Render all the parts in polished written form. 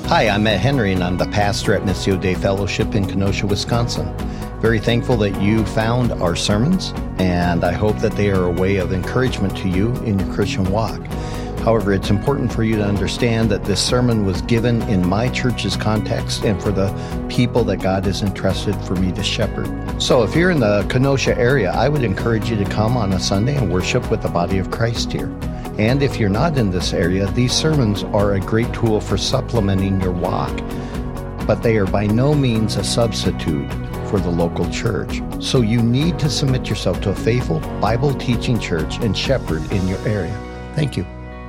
Hi, I'm Matt Henry, and I'm the pastor at Missio Dei Fellowship in Kenosha, Wisconsin. Very thankful that you found our sermons, and I hope that they are a way of encouragement to you in your Christian walk. However, it's important for you to understand that this sermon was given in my church's context and for the people that God has entrusted for me to shepherd. So if you're in the Kenosha area, I would encourage you to come on a Sunday and worship with the body of Christ here. And if you're not in this area, these sermons are a great tool for supplementing your walk, but they are by no means a substitute for the local church. So you need to submit yourself to a faithful, Bible-teaching church and shepherd in your area. Thank you.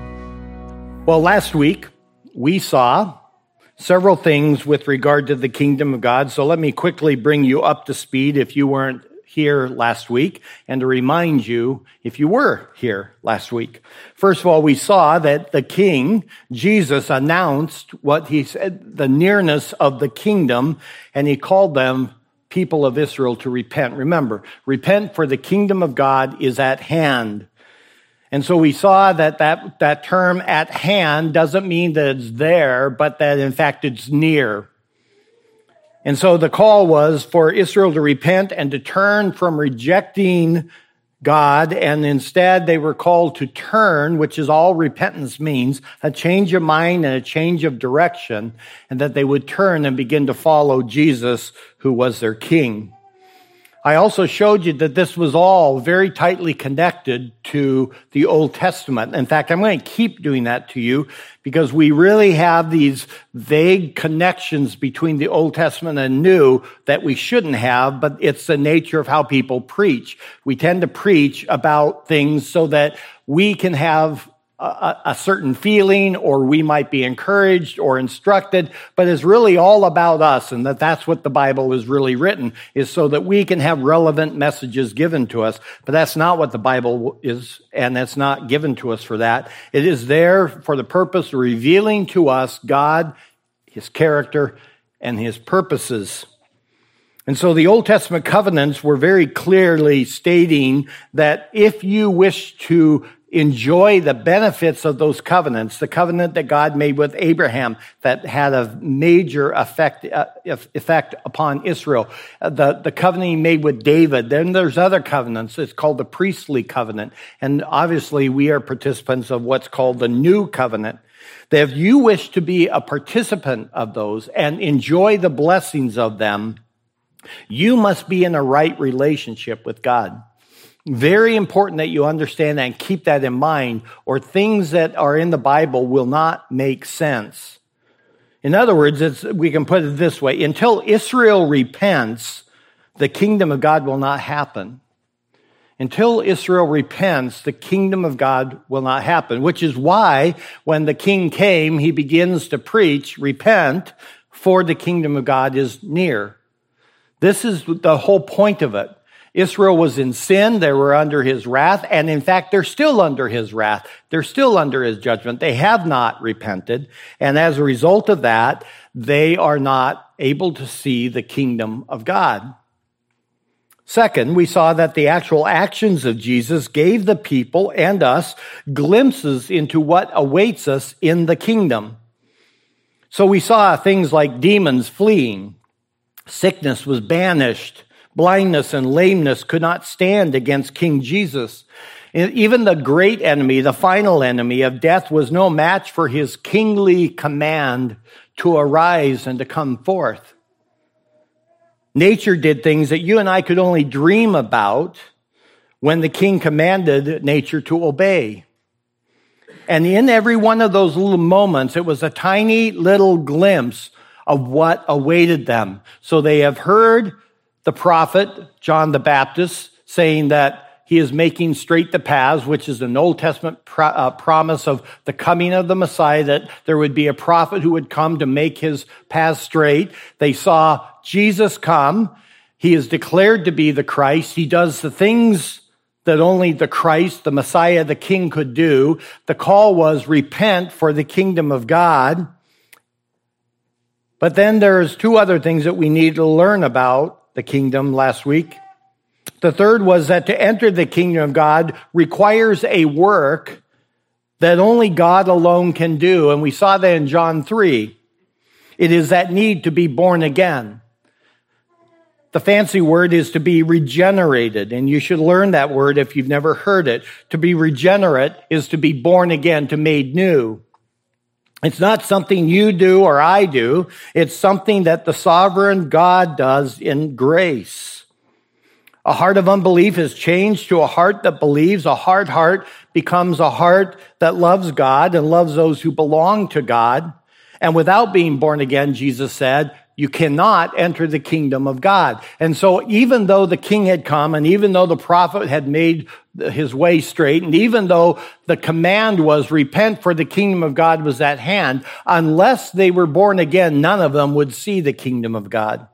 Well, last week, we saw several things with regard to the kingdom of God. So let me quickly bring you up to speed if you weren't here last week, and to remind you if you were here last week. First of all, we saw that the King, Jesus, announced what he said, the nearness of the kingdom, and he called them people of Israel to repent. Remember, repent, for the kingdom of God is at hand. And so we saw that term at hand doesn't mean that it's there, but that in fact it's near. And so the call was for Israel to repent and to turn from rejecting God, and instead they were called to turn, which is all repentance means, a change of mind and a change of direction, and that they would turn and begin to follow Jesus, who was their king. I also showed you that this was all very tightly connected to the Old Testament. In fact, I'm going to keep doing that to you because we really have these vague connections between the Old Testament and New that we shouldn't have, but it's the nature of how people preach. We tend to preach about things so that we can have a certain feeling, or we might be encouraged or instructed, but it's really all about us, and that's what the Bible is really written, is so that we can have relevant messages given to us. But that's not what the Bible is, and that's not given to us for that. It is there for the purpose of revealing to us God, His character, and His purposes. And so the Old Testament covenants were very clearly stating that if you wish to enjoy the benefits of those covenants, the covenant that God made with Abraham that had a major effect upon Israel, the covenant he made with David, then there's other covenants. It's called the priestly covenant. And obviously we are participants of what's called the new covenant. That if you wish to be a participant of those and enjoy the blessings of them, you must be in a right relationship with God. Very important that you understand that and keep that in mind, or things that are in the Bible will not make sense. In other words, we can put it this way: until Israel repents, the kingdom of God will not happen. Until Israel repents, the kingdom of God will not happen, which is why when the king came, he begins to preach, repent, for the kingdom of God is near. This is the whole point of it. Israel was in sin. They were under his wrath. And in fact, they're still under his wrath. They're still under his judgment. They have not repented. And as a result of that, they are not able to see the kingdom of God. Second, we saw that the actual actions of Jesus gave the people and us glimpses into what awaits us in the kingdom. So we saw things like demons fleeing, sickness was banished, blindness and lameness could not stand against King Jesus. Even the great enemy, the final enemy of death, was no match for his kingly command to arise and to come forth. Nature did things that you and I could only dream about when the king commanded nature to obey. And in every one of those little moments, it was a tiny little glimpse of what awaited them. So they have heard the prophet, John the Baptist, saying that he is making straight the paths, which is an Old Testament promise of the coming of the Messiah, that there would be a prophet who would come to make his paths straight. They saw Jesus come. He is declared to be the Christ. He does the things that only the Christ, the Messiah, the King could do. The call was repent, for the kingdom of God. But then there's two other things that we need to learn about the kingdom last week. The third was that to enter the kingdom of God requires a work that only God alone can do. And we saw that in John 3. It is that need to be born again. The fancy word is to be regenerated, and you should learn that word if you've never heard it. To be regenerate is to be born again, to made new. It's not something you do or I do. It's something that the sovereign God does in grace. A heart of unbelief is changed to a heart that believes. A hard heart becomes a heart that loves God and loves those who belong to God. And without being born again, Jesus said, you cannot enter the kingdom of God. And so even though the king had come, and even though the prophet had made his way straight, and even though the command was repent for the kingdom of God was at hand, unless they were born again, none of them would see the kingdom of God.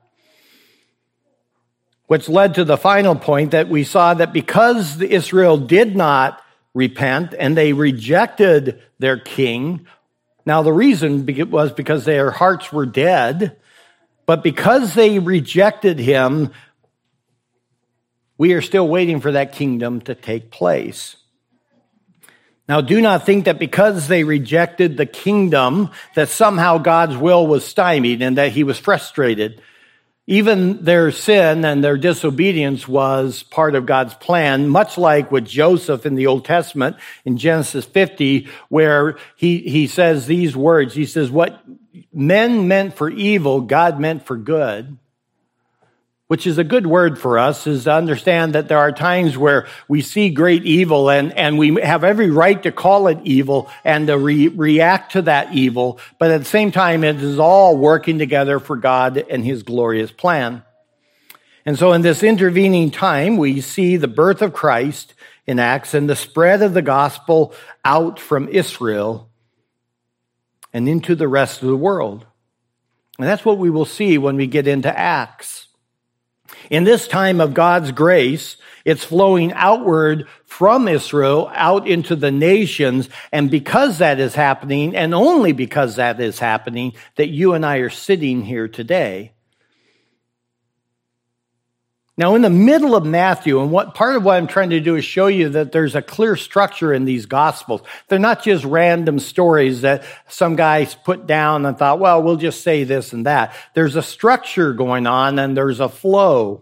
Which led to the final point that we saw that because Israel did not repent and they rejected their king, now the reason was because their hearts were dead, but because they rejected him, we are still waiting for that kingdom to take place. Now, do not think that because they rejected the kingdom, that somehow God's will was stymied and that he was frustrated. Even their sin and their disobedience was part of God's plan, much like with Joseph in the Old Testament in Genesis 50, where he says these words. He says, what men meant for evil, God meant for good. Which is a good word for us, is to understand that there are times where we see great evil and we have every right to call it evil and to react to that evil. But at the same time, it is all working together for God and his glorious plan. And so in this intervening time, we see the birth of Christ in Acts and the spread of the gospel out from Israel and into the rest of the world. And that's what we will see when we get into Acts. In this time of God's grace, it's flowing outward from Israel out into the nations. And because that is happening, and only because that is happening, that you and I are sitting here today. Now, in the middle of Matthew, and part of what I'm trying to do is show you that there's a clear structure in these Gospels. They're not just random stories that some guys put down and thought, well, we'll just say this and that. There's a structure going on, and there's a flow.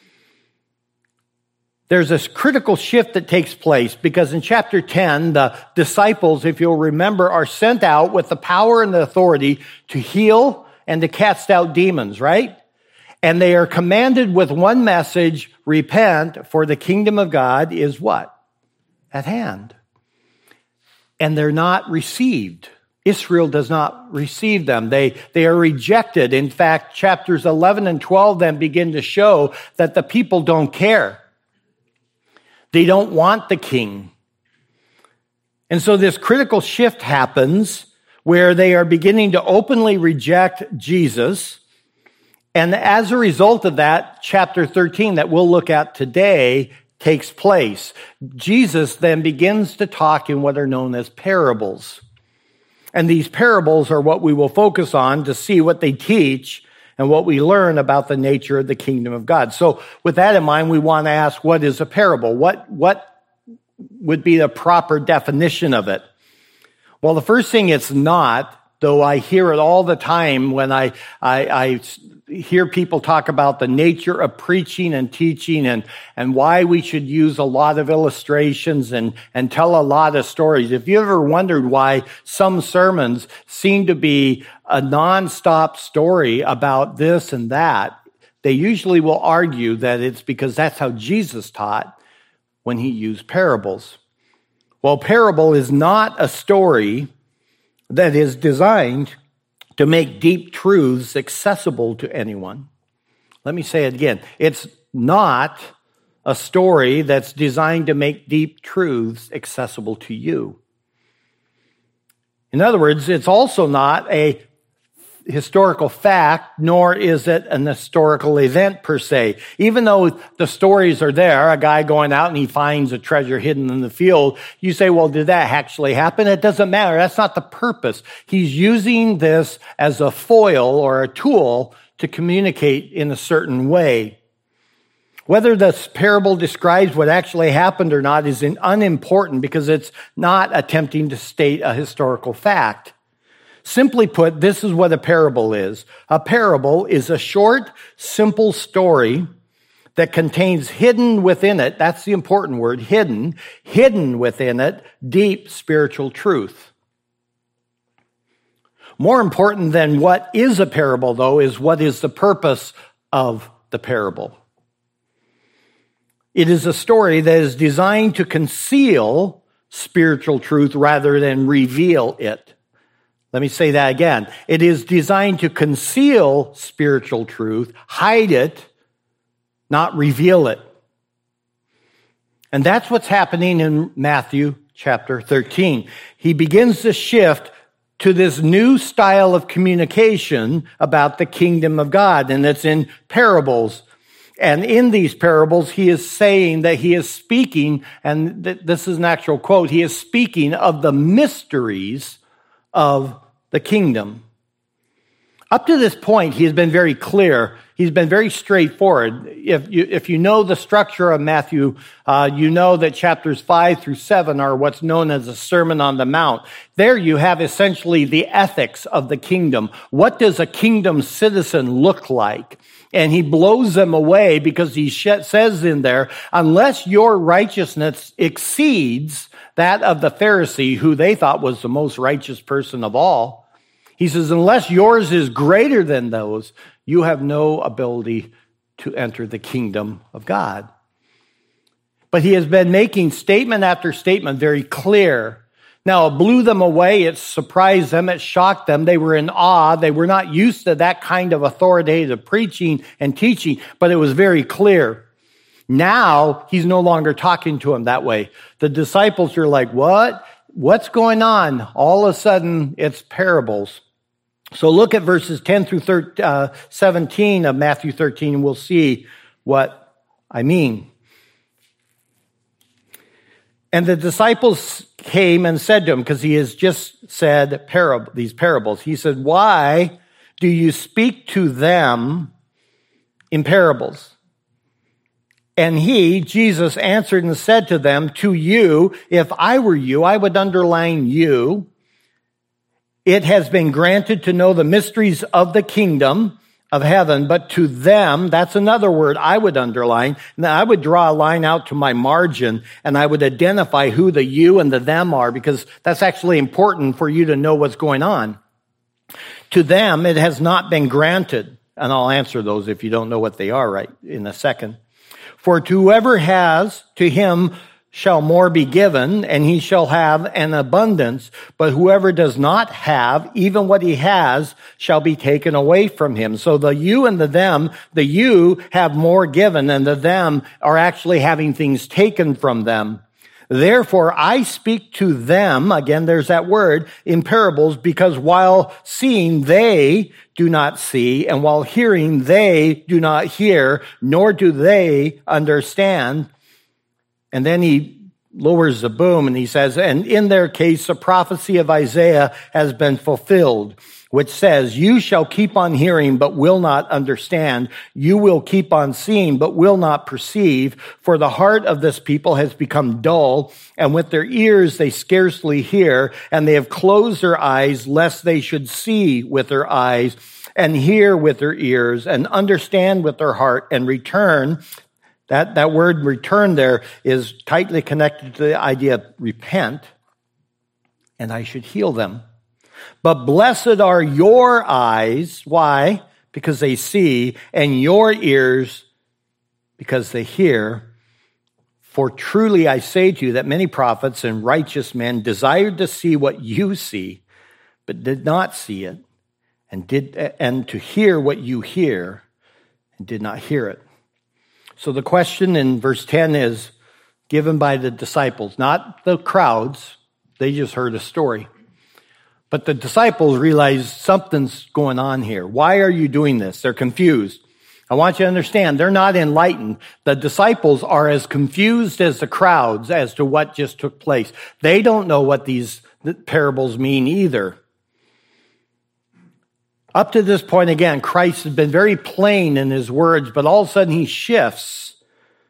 There's this critical shift that takes place because in chapter 10, the disciples, if you'll remember, are sent out with the power and the authority to heal and to cast out demons, right? And they are commanded with one message, repent, for the kingdom of God is what? At hand. And they're not received. Israel does not receive them. They are rejected. In fact, chapters 11 and 12 then begin to show that the people don't care. They don't want the king. And so this critical shift happens where they are beginning to openly reject Jesus. And as a result of that, chapter 13 that we'll look at today takes place. Jesus then begins to talk in what are known as parables. And these parables are what we will focus on to see what they teach and what we learn about the nature of the kingdom of God. So with that in mind, we want to ask, what is a parable? What would be the proper definition of it? Well, the first thing it's not, though I hear it all the time when I hear people talk about the nature of preaching and teaching and why we should use a lot of illustrations and tell a lot of stories. If you ever wondered why some sermons seem to be a nonstop story about this and that, they usually will argue that it's because that's how Jesus taught when he used parables. Well, parable is not a story that is designed to make deep truths accessible to anyone. Let me say it again. It's not a story that's designed to make deep truths accessible to you. In other words, it's also not a historical fact, nor is it an historical event per se. Even though the stories are there, a guy going out and he finds a treasure hidden in the field, you say, well, did that actually happen? It doesn't matter. That's not the purpose. He's using this as a foil or a tool to communicate in a certain way. Whether this parable describes what actually happened or not is unimportant because it's not attempting to state a historical fact. Simply put, this is what a parable is. A parable is a short, simple story that contains hidden within it, that's the important word, hidden within it, deep spiritual truth. More important than what is a parable, though, is what is the purpose of the parable. It is a story that is designed to conceal spiritual truth rather than reveal it. Let me say that again. It is designed to conceal spiritual truth, hide it, not reveal it. And that's what's happening in Matthew chapter 13. He begins to shift to this new style of communication about the kingdom of God, and it's in parables. And in these parables, he is saying that he is speaking, and this is an actual quote, he is speaking of the mysteries of the kingdom. Up to this point, he has been very clear. He's been very straightforward. If you know the structure of Matthew, you know that chapters 5 through 7 are what's known as the Sermon on the Mount. There you have essentially the ethics of the kingdom. What does a kingdom citizen look like? And he blows them away because he says in there, unless your righteousness exceeds that of the Pharisee, who they thought was the most righteous person of all, he says, unless yours is greater than those, you have no ability to enter the kingdom of God. But he has been making statement after statement very clear. Now, it blew them away. It surprised them. It shocked them. They were in awe. They were not used to that kind of authoritative preaching and teaching, but it was very clear. Now, he's no longer talking to them that way. The disciples are like, what? What's going on? All of a sudden, it's parables. So look at verses 10 through 17 of Matthew 13, and we'll see what I mean. And the disciples came and said to him, because he has just said these parables. He said, why do you speak to them in parables? And he, Jesus, answered and said to them, to you, if I were you, I would underline you. It has been granted to know the mysteries of the kingdom of heaven, but to them, that's another word I would underline. Now, I would draw a line out to my margin, and I would identify who the you and the them are, because that's actually important for you to know what's going on. To them, it has not been granted, and I'll answer those if you don't know what they are right in a second. For to whoever has, to him shall more be given, and he shall have an abundance. But whoever does not have, even what he has, shall be taken away from him. So the you and the them, the you have more given, and the them are actually having things taken from them. Therefore, I speak to them, again, there's that word, in parables, because while seeing, they do not see, and while hearing, they do not hear, nor do they understand. And then he lowers the boom and he says, and in their case, the prophecy of Isaiah has been fulfilled, which says, you shall keep on hearing, but will not understand. You will keep on seeing, but will not perceive. For the heart of this people has become dull, and with their ears they scarcely hear, and they have closed their eyes, lest they should see with their eyes, and hear with their ears, and understand with their heart, and return. That word return there is tightly connected to the idea of repent, and I should heal them. But blessed are your eyes. Why? Because they see, and your ears, because they hear. For truly I say to you that many prophets and righteous men desired to see what you see, but did not see it, and to hear what you hear, and did not hear it. So the question in verse 10 is given by the disciples, not the crowds. They just heard a story. But the disciples realize something's going on here. Why are you doing this? They're confused. I want you to understand, they're not enlightened. The disciples are as confused as the crowds as to what just took place. They don't know what these parables mean either. Up to this point, again, Christ has been very plain in his words, but all of a sudden he shifts.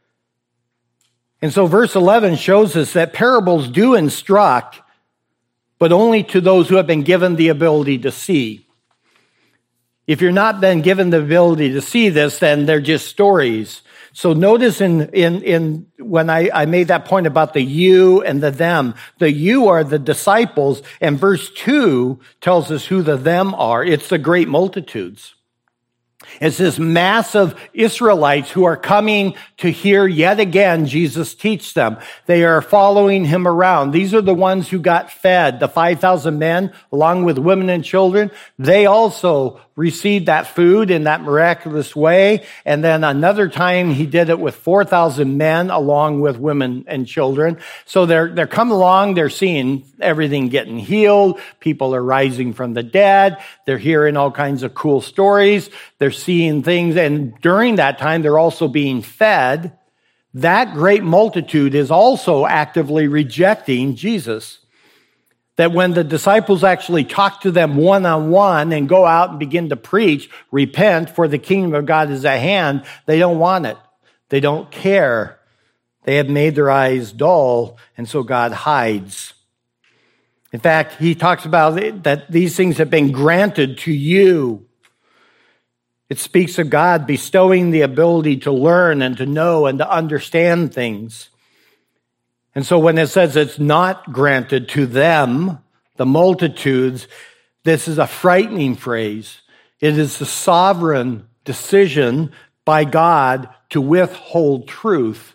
And so verse 11 shows us that parables do instruct, but only to those who have been given the ability to see. If you're not been given the ability to see this, then they're just stories. So notice in when I made that point about the you and the them, the you are the disciples, and verse 2 tells us who the them are. It's the great multitudes. It's this mass of Israelites who are coming to hear yet again Jesus teach them. They are following him around. These are the ones who got fed, the 5,000 men, along with women and children. They also received that food in that miraculous way. And then another time he did it with 4,000 men along with women and children. So they're coming along, they're seeing everything getting healed. People are rising from the dead. They're hearing all kinds of cool stories. They're seeing things. And during that time, they're also being fed. That great multitude is also actively rejecting Jesus. That when the disciples actually talk to them one-on-one and go out and begin to preach, repent, for the kingdom of God is at hand, they don't want it. They don't care. They have made their eyes dull, and so God hides. In fact, he talks about it, that these things have been granted to you. It speaks of God bestowing the ability to learn and to know and to understand things. And so when it says it's not granted to them, the multitudes, this is a frightening phrase. It is the sovereign decision by God to withhold truth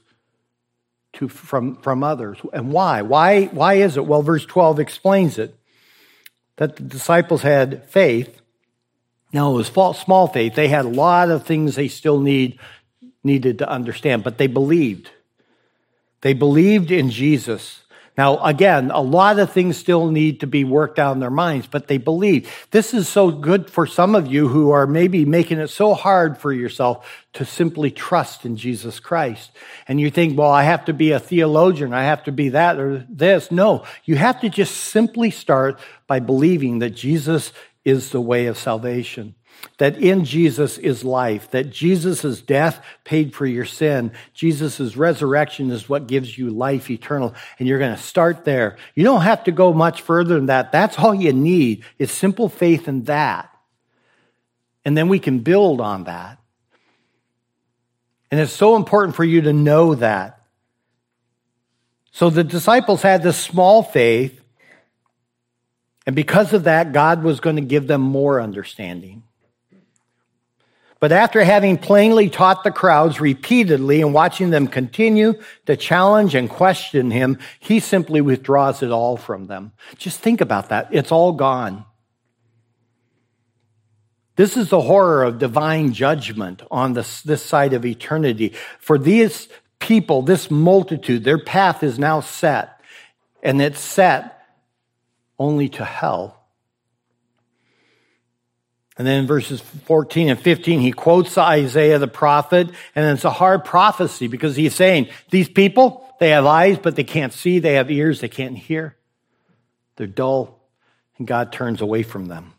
from others. And why? Why is it? Well, verse 12 explains it. That the disciples had faith. Now, it was small faith. They had a lot of things they still needed to understand, but they believed. They believed in Jesus. Now, again, a lot of things still need to be worked out in their minds, but they believe. This is so good for some of you who are maybe making it so hard for yourself to simply trust in Jesus Christ. And you think, well, I have to be a theologian, I have to be that or this. No, you have to just simply start by believing that Jesus is the way of salvation. That in Jesus is life, that Jesus' death paid for your sin. Jesus' resurrection is what gives you life eternal. And you're going to start there. You don't have to go much further than that. That's all you need. It's simple faith in that. And then we can build on that. And it's so important for you to know that. So the disciples had this small faith. And because of that, God was going to give them more understanding. But after having plainly taught the crowds repeatedly and watching them continue to challenge and question him, he simply withdraws it all from them. Just think about that. It's all gone. This is the horror of divine judgment on this side of eternity. For these people, this multitude, their path is now set. And it's set only to hell. And then in verses 14 and 15, he quotes Isaiah the prophet, and it's a hard prophecy because he's saying, these people, they have eyes, but they can't see. They have ears, they can't hear. They're dull, and God turns away from them.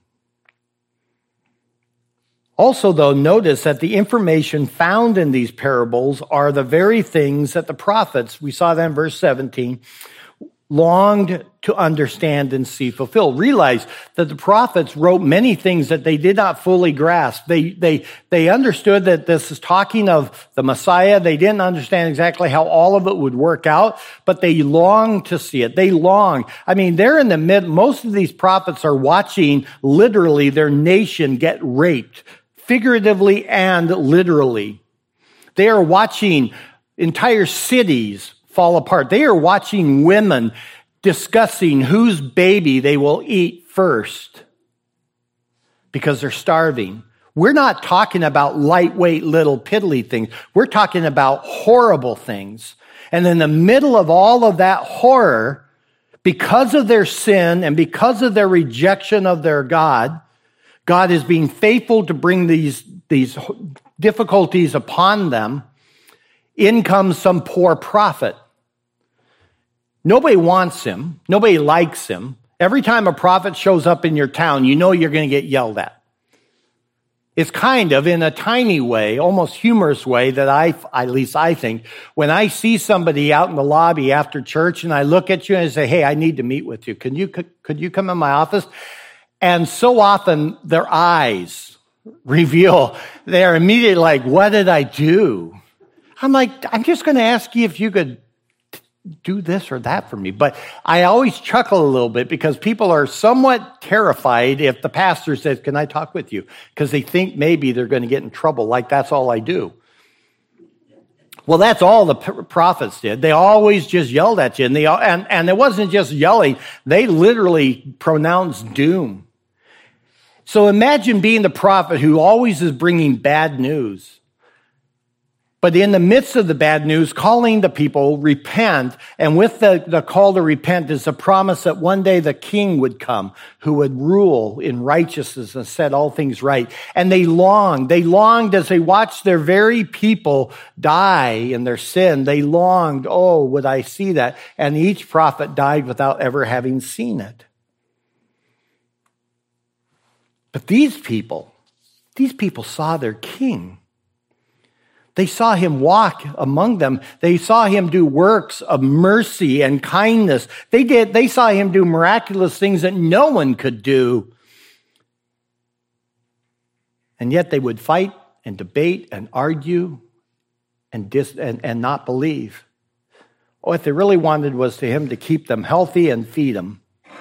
Also, though, notice that the information found in these parables are the very things that the prophets, we saw that in verse 17, longed to understand and see fulfilled. Realize that the prophets wrote many things that they did not fully grasp. They understood that this is talking of the Messiah. They didn't understand exactly how all of it would work out, but they longed to see it. They long. I mean, they're in the mid. Most of these prophets are watching literally their nation get raped, figuratively and literally. They are watching entire cities fall apart. They are watching women discussing whose baby they will eat first because they're starving. We're not talking about lightweight little piddly things. We're talking about horrible things. And in the middle of all of that horror, because of their sin and because of their rejection of their God, God is being faithful to bring these difficulties upon them. In comes some poor prophet. Nobody wants him. Nobody likes him. Every time a prophet shows up in your town, you know you're going to get yelled at. It's kind of in a tiny way, almost humorous way that at least I think, when I see somebody out in the lobby after church and I look at you and I say, hey, I need to meet with you. Could you come in my office? And so often their eyes reveal, they're immediately like, what did I do? I'm like, I'm just going to ask you if you could do this or that for me. But I always chuckle a little bit because people are somewhat terrified if the pastor says, can I talk with you? Because they think maybe they're going to get in trouble, like that's all I do. Well, that's all the prophets did. They always just yelled at you. And it wasn't just yelling. They literally pronounced doom. So imagine being the prophet who always is bringing bad news. But in the midst of the bad news, calling the people, repent. And with the call to repent is a promise that one day the king would come who would rule in righteousness and set all things right. And they longed as they watched their very people die in their sin. They longed, oh, would I see that? And each prophet died without ever having seen it. But these people saw their king. They saw him walk among them. They saw him do works of mercy and kindness. They saw him do miraculous things that no one could do. And yet they would fight and debate and argue and not believe. What they really wanted was for him to keep them healthy and feed them.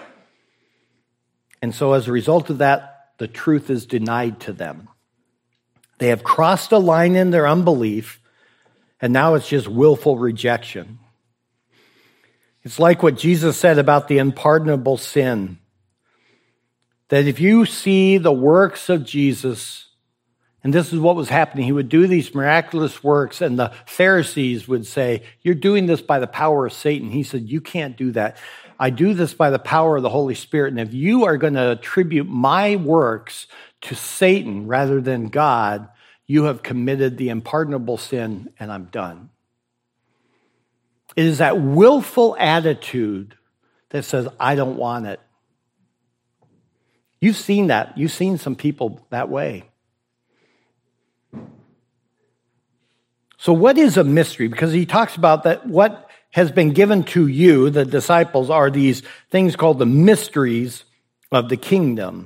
And so as a result of that, the truth is denied to them. They have crossed a line in their unbelief, and now it's just willful rejection. It's like what Jesus said about the unpardonable sin, that if you see the works of Jesus, and this is what was happening, he would do these miraculous works, and the Pharisees would say, you're doing this by the power of Satan. He said, you can't do that. I do this by the power of the Holy Spirit, and if you are going to attribute my works to Satan rather than God, you have committed the unpardonable sin, and I'm done. It is that willful attitude that says, I don't want it. You've seen that. You've seen some people that way. So what is a mystery? Because he talks about that what has been given to you, the disciples, are these things called the mysteries of the kingdom.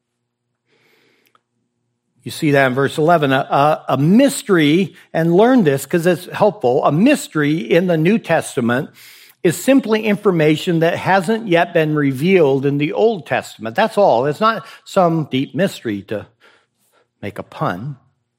You see that in verse 11, a mystery, and learn this because it's helpful. A mystery in the New Testament is simply information that hasn't yet been revealed in the Old Testament. That's all. It's not some deep mystery, to make a pun.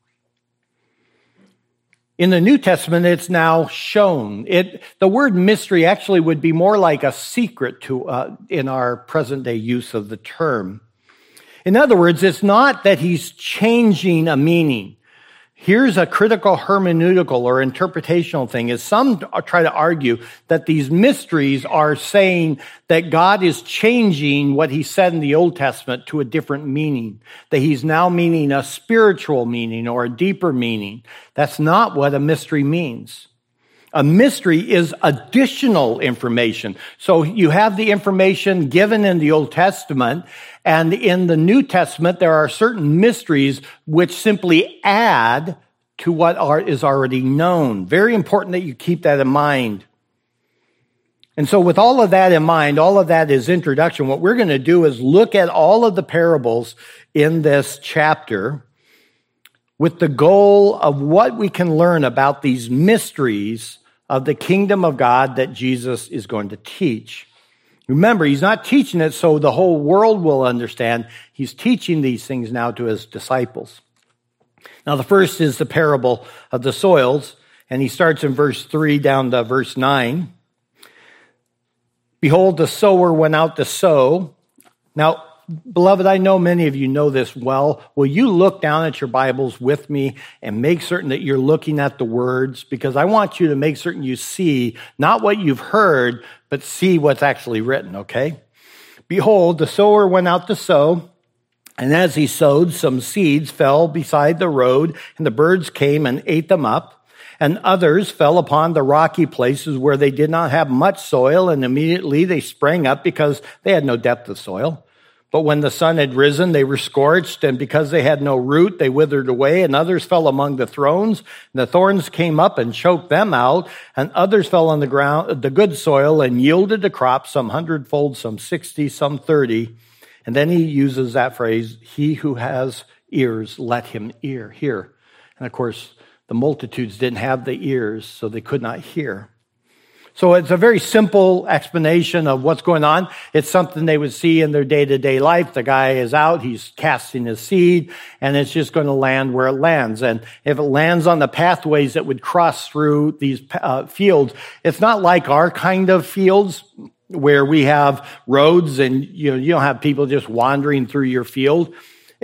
In the New Testament, it's now shown. The word mystery actually would be more like a secret in our present day use of the term. In other words, it's not that he's changing a meaning. Here's a critical hermeneutical or interpretational thing, is some try to argue that these mysteries are saying that God is changing what he said in the Old Testament to a different meaning, that he's now meaning a spiritual meaning or a deeper meaning. That's not what a mystery means. A mystery is additional information. So you have the information given in the Old Testament, and in the New Testament, there are certain mysteries which simply add to what is already known. Very important that you keep that in mind. And so with all of that in mind, all of that is introduction. What we're going to do is look at all of the parables in this chapter with the goal of what we can learn about these mysteries of the kingdom of God that Jesus is going to teach. Remember, he's not teaching it so the whole world will understand. He's teaching these things now to his disciples. Now, the first is the parable of the soils, and he starts in verse 3 down to verse 9. Behold, the sower went out to sow. Now, beloved, I know many of you know this well. Will you look down at your Bibles with me and make certain that you're looking at the words? Because I want you to make certain you see not what you've heard, but see what's actually written, okay? Behold, the sower went out to sow, and as he sowed, some seeds fell beside the road, and the birds came and ate them up. And others fell upon the rocky places where they did not have much soil, and immediately they sprang up because they had no depth of soil. But when the sun had risen, they were scorched, and because they had no root, they withered away, and others fell among the thorns. And the thorns came up and choked them out, and others fell on the ground, the good soil, and yielded a crop, some 100-fold, some 60, some 30. And then he uses that phrase, he who has ears, let him hear. And of course, the multitudes didn't have the ears, so they could not hear. So it's a very simple explanation of what's going on. It's something they would see in their day-to-day life. The guy is out, he's casting his seed, and it's just going to land where it lands. And if it lands on the pathways that would cross through these fields, it's not like our kind of fields where we have roads and you don't have people just wandering through your field.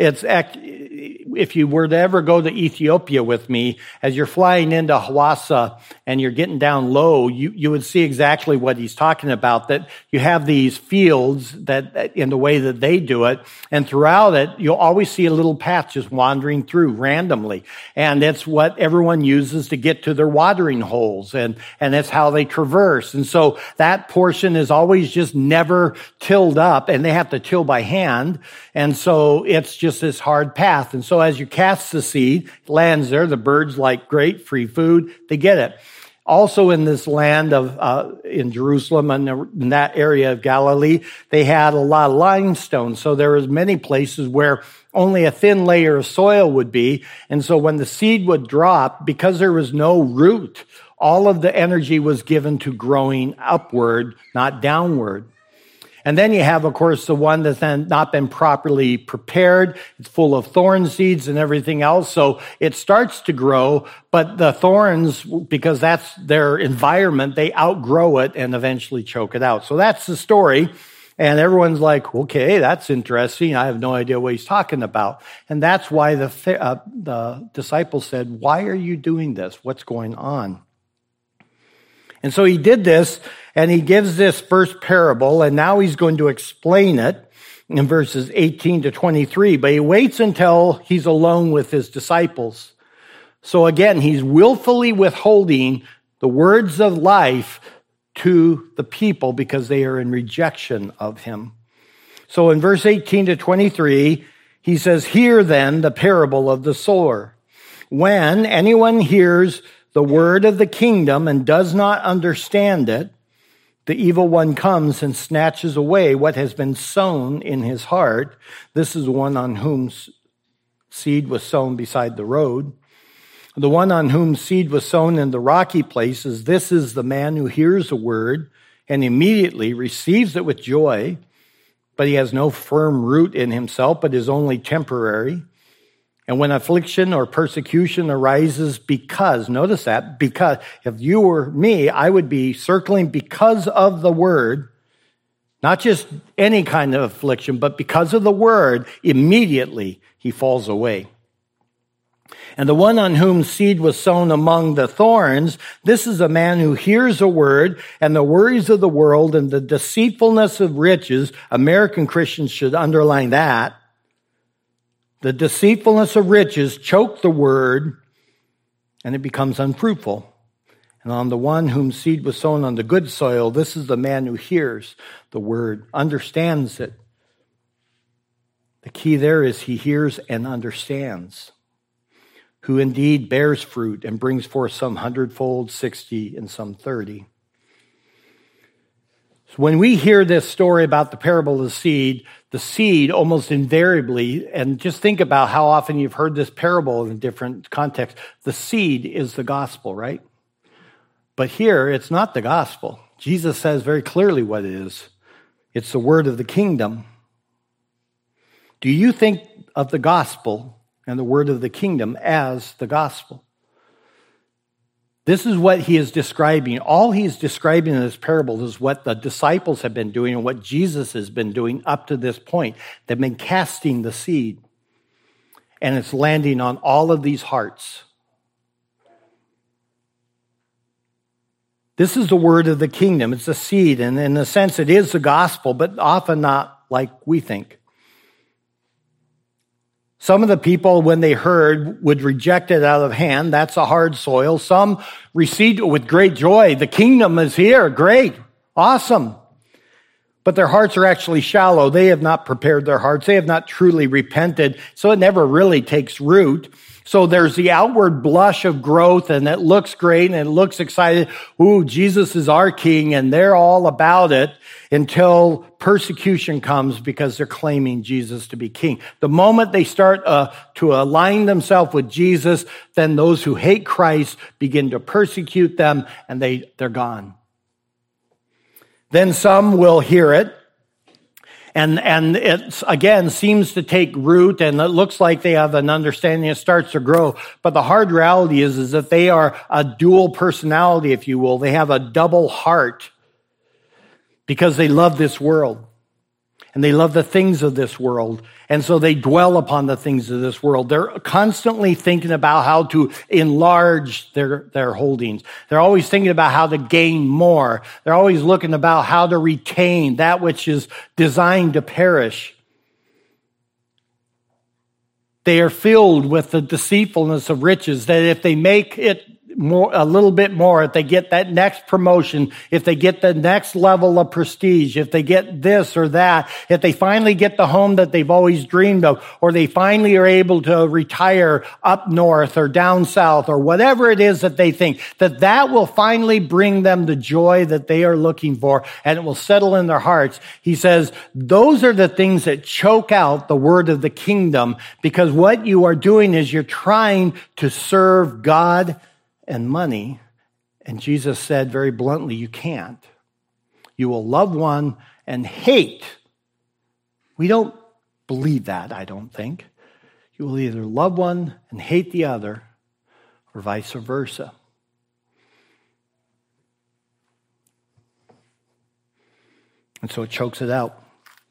If you were to ever go to Ethiopia with me, as you're flying into Hawassa and you're getting down low, you would see exactly what he's talking about, that you have these fields that in the way that they do it, and throughout it, you'll always see a little path just wandering through randomly. And it's what everyone uses to get to their watering holes, and that's how they traverse. And so that portion is always just never tilled up, and they have to till by hand. And so it's just this hard path. And so as you cast the seed, it lands there. The birds like, great, free food. They get it. Also in this land of, in Jerusalem and in that area of Galilee, they had a lot of limestone. So there was many places where only a thin layer of soil would be. And so when the seed would drop, because there was no root, all of the energy was given to growing upward, not downward. And then you have, of course, the one that's then not been properly prepared. It's full of thorn seeds and everything else. So it starts to grow, but the thorns, because that's their environment, they outgrow it and eventually choke it out. So that's the story. And everyone's like, okay, that's interesting. I have no idea what he's talking about. And that's why the disciples said, why are you doing this? What's going on? And so he did this, and he gives this first parable, and now he's going to explain it in verses 18 to 23, but he waits until he's alone with his disciples. So again, he's willfully withholding the words of life to the people because they are in rejection of him. So in verse 18 to 23, he says, "Hear then the parable of the sower. When anyone hears the word of the kingdom and does not understand it, the evil one comes and snatches away what has been sown in his heart. This is the one on whom seed was sown beside the road. The one on whom seed was sown in the rocky places, this is the man who hears the word and immediately receives it with joy, but he has no firm root in himself, but is only temporary. And when affliction or persecution arises notice that, because if you were me, I would be circling because of the word, not just any kind of affliction, but because of the word, immediately he falls away. And the one on whom seed was sown among the thorns, this is a man who hears a word, and the worries of the world and the deceitfulness of riches, American Christians should underline that, the deceitfulness of riches choke the word, and it becomes unfruitful. And on the one whom seed was sown on the good soil, this is the man who hears the word, understands it. The key there is he hears and understands, who indeed bears fruit and brings forth some 100-fold, 60, and some 30. So when we hear this story about the parable of the seed almost invariably, and just think about how often you've heard this parable in different contexts, the seed is the gospel, right? But here, it's not the gospel. Jesus says very clearly what it is. It's the word of the kingdom. Do you think of the gospel and the word of the kingdom as the gospel? This is what he is describing. All he's describing in this parable is what the disciples have been doing and what Jesus has been doing up to this point. They've been casting the seed, and it's landing on all of these hearts. This is the word of the kingdom. It's a seed, and in a sense it is the gospel, but often not like we think. Some of the people, when they heard, would reject it out of hand. That's a hard soil. Some received it with great joy. The kingdom is here. Great. Awesome. but their hearts are actually shallow. They have not prepared their hearts. They have not truly repented, so it never really takes root. So there's the outward blush of growth, and it looks great, and it looks excited. Ooh, Jesus is our king, and they're all about it until persecution comes because they're claiming Jesus to be king. The moment they start to align themselves with Jesus, then those who hate Christ begin to persecute them, and they're gone. Then some will hear it, and it, again, seems to take root, and it looks like they have an understanding. It starts to grow. But the hard reality is that they are a dual personality, if you will. They have a double heart because they love this world, and they love the things of this world. And so they dwell upon the things of this world. They're constantly thinking about how to enlarge their holdings. They're always thinking about how to gain more. They're always looking about how to retain that which is designed to perish. They are filled with the deceitfulness of riches, that if they make it more, a little bit more, if they get that next promotion, if they get the next level of prestige, if they get this or that, if they finally get the home that they've always dreamed of, or they finally are able to retire up north or down south, or whatever it is that they think, that will finally bring them the joy that they are looking for, and it will settle in their hearts. He says, those are the things that choke out the word of the kingdom, because what you are doing is you're trying to serve God and money. And Jesus said very bluntly, you can't. You will love one and hate. We don't believe that, I don't think. You will either love one and hate the other, or vice versa. And so it chokes it out.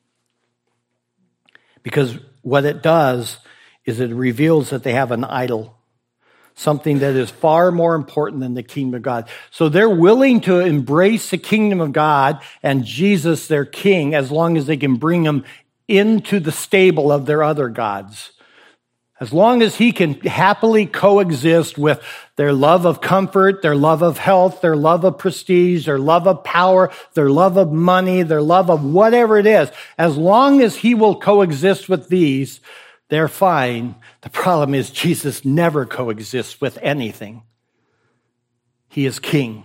Because what it does is it reveals that they have an idol, something that is far more important than the kingdom of God. So they're willing to embrace the kingdom of God and Jesus, their king, as long as they can bring him into the stable of their other gods. As long as he can happily coexist with their love of comfort, their love of health, their love of prestige, their love of power, their love of money, their love of whatever it is, as long as he will coexist with these, they're fine. The problem is Jesus never coexists with anything. He is king.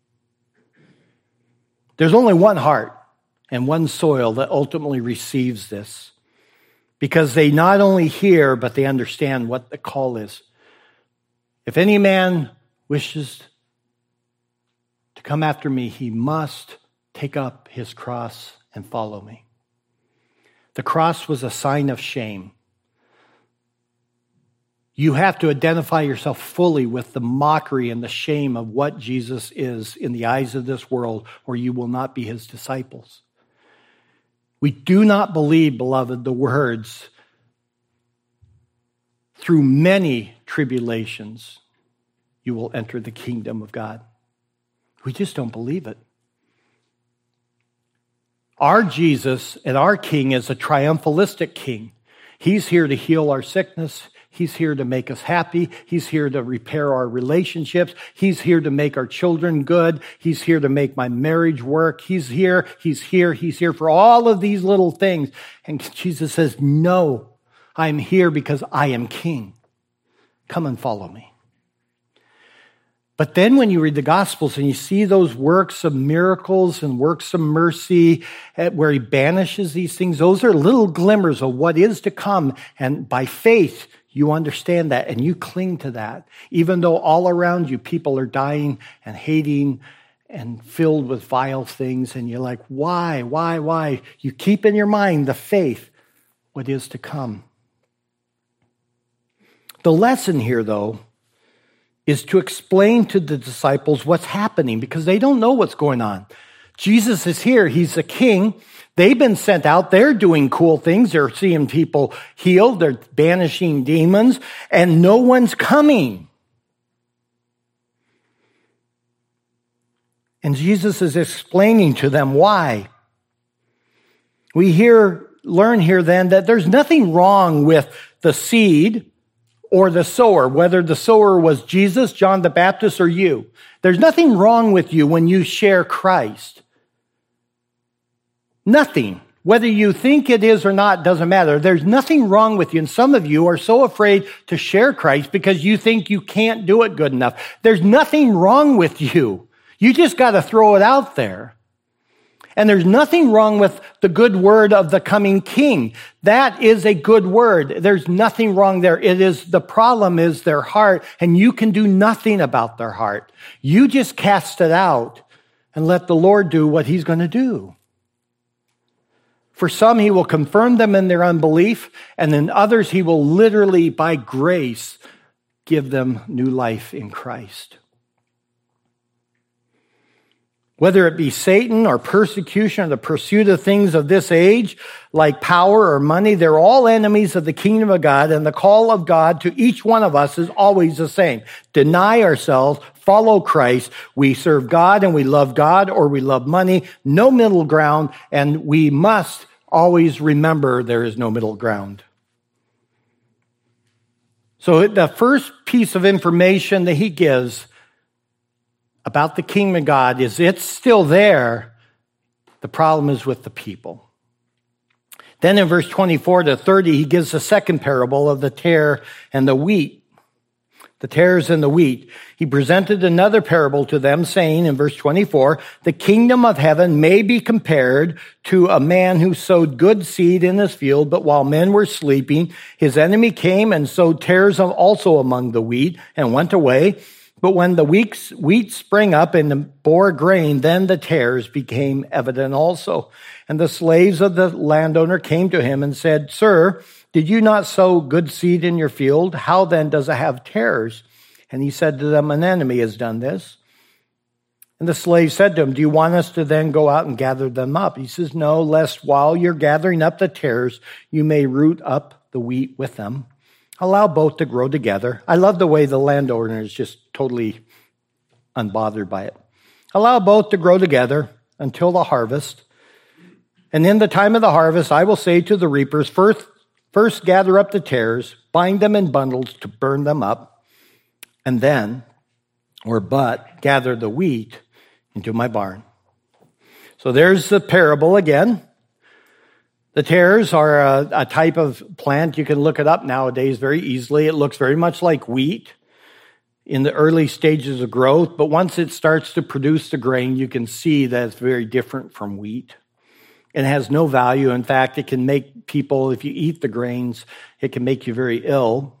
There's only one heart and one soil that ultimately receives this, because they not only hear, but they understand what the call is. If any man wishes to come after me, he must take up his cross and follow me. The cross was a sign of shame. You have to identify yourself fully with the mockery and the shame of what Jesus is in the eyes of this world, or you will not be his disciples. We do not believe, beloved, the words, through many tribulations, you will enter the kingdom of God. We just don't believe it. Our Jesus and our King is a triumphalistic King. He's here to heal our sickness. He's here to make us happy. He's here to repair our relationships. He's here to make our children good. He's here to make my marriage work. He's here for all of these little things. And Jesus says, no, I'm here because I am king. Come and follow me. But then when you read the Gospels and you see those works of miracles and works of mercy where he banishes these things, those are little glimmers of what is to come. And by faith, you understand that and you cling to that. Even though all around you, people are dying and hating and filled with vile things. And you're like, why? You keep in your mind the faith, what is to come. The lesson here, though, is to explain to the disciples what's happening, because they don't know what's going on. Jesus is here. He's a king. They've been sent out. They're doing cool things. They're seeing people healed. They're banishing demons, and no one's coming. And Jesus is explaining to them why. We learn here then that there's nothing wrong with the seed or the sower, whether the sower was Jesus, John the Baptist, or you. There's nothing wrong with you when you share Christ. Nothing. Whether you think it is or not doesn't matter. There's nothing wrong with you. And some of you are so afraid to share Christ because you think you can't do it good enough. There's nothing wrong with you. You just got to throw it out there. And there's nothing wrong with the good word of the coming king. That is a good word. There's nothing wrong there. The problem is their heart, and you can do nothing about their heart. You just cast it out and let the Lord do what he's going to do. For some, he will confirm them in their unbelief, and then others, he will literally, by grace, give them new life in Christ. Whether it be Satan or persecution or the pursuit of things of this age, like power or money, they're all enemies of the kingdom of God, and the call of God to each one of us is always the same. Deny ourselves, follow Christ. We serve God and we love God, or we love money. No middle ground, and we must always remember there is no middle ground. So the first piece of information that he gives about the kingdom of God is it's still there. The problem is with the people. Then in verse 24 to 30, he gives the second parable of the tare and the wheat. The tares and the wheat. He presented another parable to them, saying in verse 24, the kingdom of heaven may be compared to a man who sowed good seed in his field, but while men were sleeping, his enemy came and sowed tares also among the wheat and went away. But when the wheat sprang up and bore grain, then the tares became evident also. And the slaves of the landowner came to him and said, Sir, did you not sow good seed in your field? How then does it have tares? And he said to them, an enemy has done this. And the slave said to him, do you want us to then go out and gather them up? He says, no, lest while you're gathering up the tares, you may root up the wheat with them. Allow both to grow together. I love the way the landowner is just totally unbothered by it. Allow both to grow together until the harvest. And in the time of the harvest, I will say to the reapers, first gather up the tares, bind them in bundles to burn them up, and then, but gather the wheat into my barn. So there's the parable again. The tares are a type of plant. You can look it up nowadays very easily. It looks very much like wheat in the early stages of growth, but once it starts to produce the grain, you can see that it's very different from wheat. It has no value. In fact, it can make people, if you eat the grains, it can make you very ill.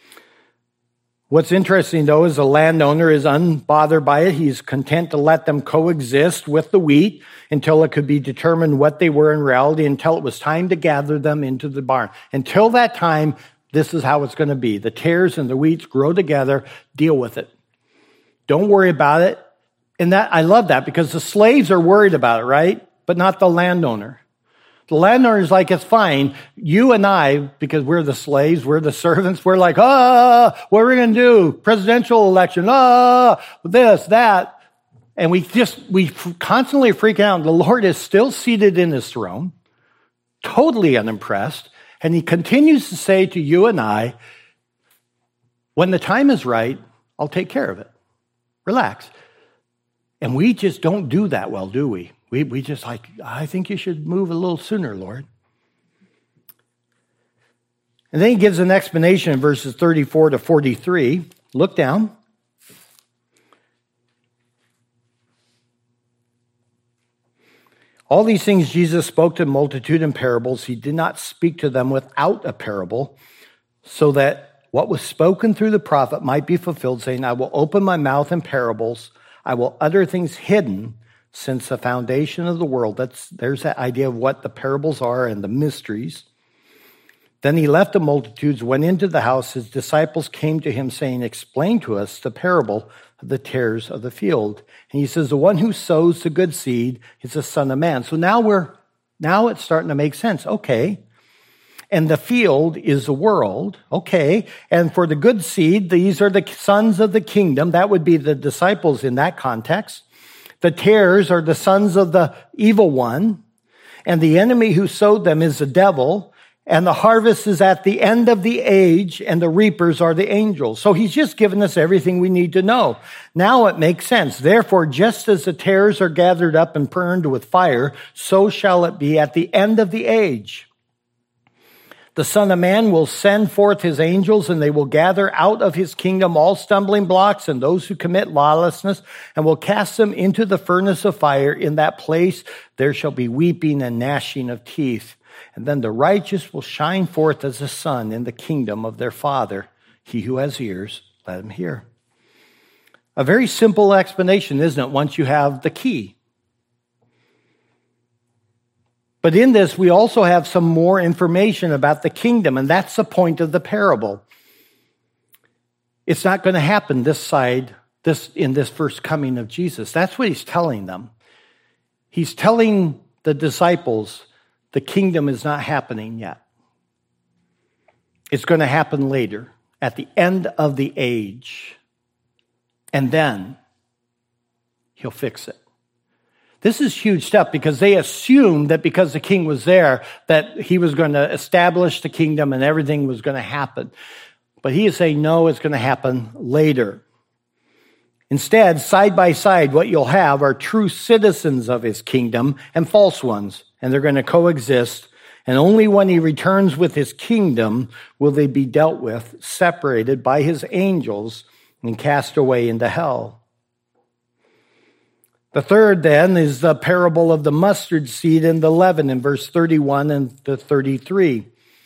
What's interesting, though, is the landowner is unbothered by it. He's content to let them coexist with the wheat until it could be determined what they were in reality, until it was time to gather them into the barn. Until that time, this is how it's going to be. The tares and the wheats grow together. Deal with it. Don't worry about it. And that I love that because the slaves are worried about it, right? But not the landowner. The landowner is like, it's fine. You and I, because we're the slaves, we're the servants, we're like, what are we going to do? Presidential election, this, that. And we constantly freak out. The Lord is still seated in his throne, totally unimpressed. And he continues to say to you and I, when the time is right, I'll take care of it. Relax. And we just don't do that well, do we? We just I think you should move a little sooner, Lord. And then he gives an explanation in verses 34 to 43. Look down. All these things Jesus spoke to the multitude in parables. He did not speak to them without a parable, so that what was spoken through the prophet might be fulfilled, saying, I will open my mouth in parables. I will utter things hidden since the foundation of the world. There's that idea of what the parables are and the mysteries. Then he left the multitudes, went into the house. His disciples came to him saying, explain to us the parable of the tares of the field. And he says, the one who sows the good seed is the Son of Man. So now it's starting to make sense. Okay. And the field is the world. Okay. And for the good seed, these are the sons of the kingdom. That would be the disciples in that context. The tares are the sons of the evil one, and the enemy who sowed them is the devil, and the harvest is at the end of the age, and the reapers are the angels. So he's just given us everything we need to know. Now it makes sense. Therefore, just as the tares are gathered up and burned with fire, so shall it be at the end of the age. The Son of Man will send forth his angels, and they will gather out of his kingdom all stumbling blocks and those who commit lawlessness, and will cast them into the furnace of fire. In that place there shall be weeping and gnashing of teeth. And then the righteous will shine forth as the sun in the kingdom of their Father. He who has ears, let him hear. A very simple explanation, isn't it, once you have the key? But in this, we also have some more information about the kingdom, and that's the point of the parable. It's not going to happen in this first coming of Jesus. That's what he's telling them. He's telling the disciples the kingdom is not happening yet. It's going to happen later, at the end of the age. And then he'll fix it. This is huge stuff because they assumed that because the king was there, that he was going to establish the kingdom and everything was going to happen. But he is saying, no, it's going to happen later. Instead, side by side, what you'll have are true citizens of his kingdom and false ones, and they're going to coexist. And only when he returns with his kingdom will they be dealt with, separated by his angels and cast away into hell. The third, then, is the parable of the mustard seed and the leaven in verse 31 and 33.